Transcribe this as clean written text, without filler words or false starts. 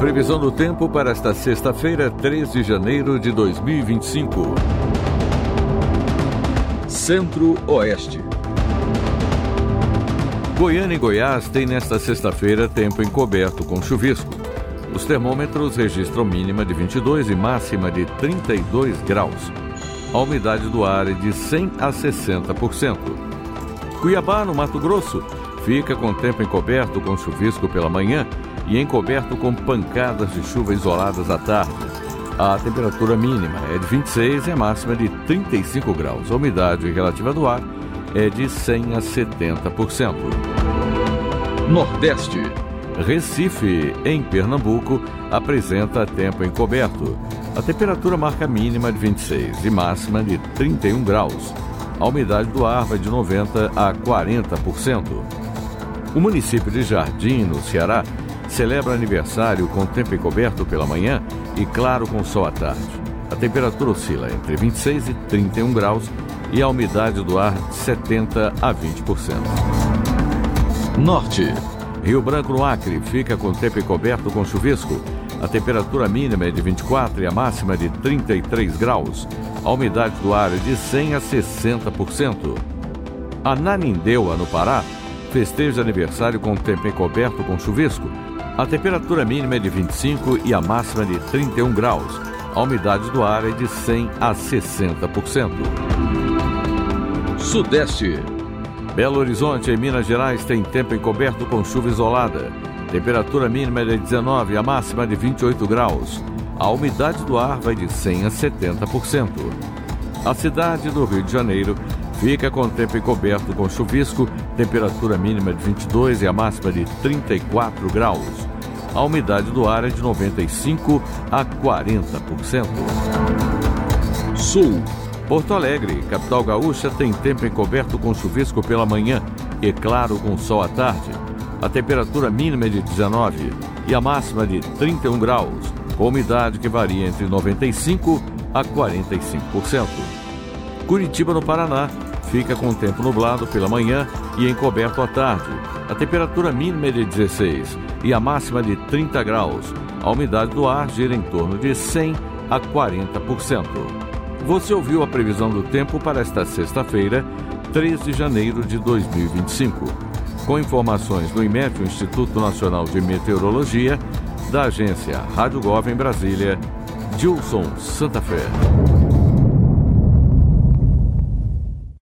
previsão do tempo para esta sexta-feira, 3 de janeiro de 2025. Centro-Oeste. Goiânia e Goiás têm nesta sexta-feira tempo encoberto com chuvisco. Os termômetros registram mínima de 22 e máxima de 32 graus. A umidade do ar é de 100 a 60%. Cuiabá, no Mato Grosso, fica com tempo encoberto com chuvisco pela manhã e encoberto com pancadas de chuva isoladas à tarde. A temperatura mínima é de 26 e a máxima de 35 graus. A umidade relativa do ar é de 100 a 70%. Nordeste. Recife, em Pernambuco, apresenta tempo encoberto. A temperatura marca mínima de 26 e máxima de 31 graus. A umidade do ar vai de 90 a 40%. O município de Jardim, no Ceará, celebra aniversário com tempo encoberto pela manhã e claro com sol à tarde. A temperatura oscila entre 26 e 31 graus e a umidade do ar de 70 a 20%. Norte. Rio Branco, no Acre, fica com tempo encoberto com chuvisco. A temperatura mínima é de 24 e a máxima de 33 graus. A umidade do ar é de 100 a 60%. Ananindeua, no Pará, festeja aniversário com tempo encoberto com chuvisco. A temperatura mínima é de 25 e a máxima de 31 graus. A umidade do ar é de 100 a 60%. Sudeste. Belo Horizonte, em Minas Gerais, tem tempo encoberto com chuva isolada. Temperatura mínima é de 19 e a máxima de 28 graus. A umidade do ar vai de 100 a 70%. A cidade do Rio de Janeiro fica com tempo encoberto com chuvisco, temperatura mínima de 22 e a máxima de 34 graus. A umidade do ar é de 95 a 40%. Sul. Porto Alegre, capital gaúcha, tem tempo encoberto com chuvisco pela manhã e claro com sol à tarde. A temperatura mínima é de 19 e a máxima de 31 graus, com umidade que varia entre 95 a 45%. Curitiba, no Paraná, fica com tempo nublado pela manhã e encoberto à tarde. A temperatura mínima é de 16 e a máxima de 30 graus. A umidade do ar gira em torno de 100 a 40%. Você ouviu a previsão do tempo para esta sexta-feira, 3 de janeiro de 2025. Com informações do IMET, o Instituto Nacional de Meteorologia, da agência Rádio Gov em Brasília, Gilson Santa Fé.